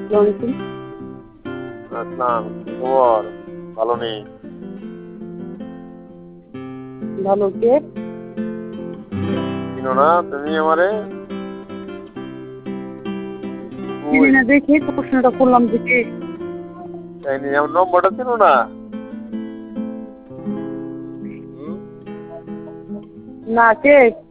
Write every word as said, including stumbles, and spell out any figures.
Johnson. আসলাম, কি খবর? ভালো নেই। ভালো কে? চিনো না তুমি আমারে? চিনি না দেখি প্রশ্নটা করলাম দেখি। তাই নিয়ে আমার নম্বরটা চিনো না? হুম? না কে?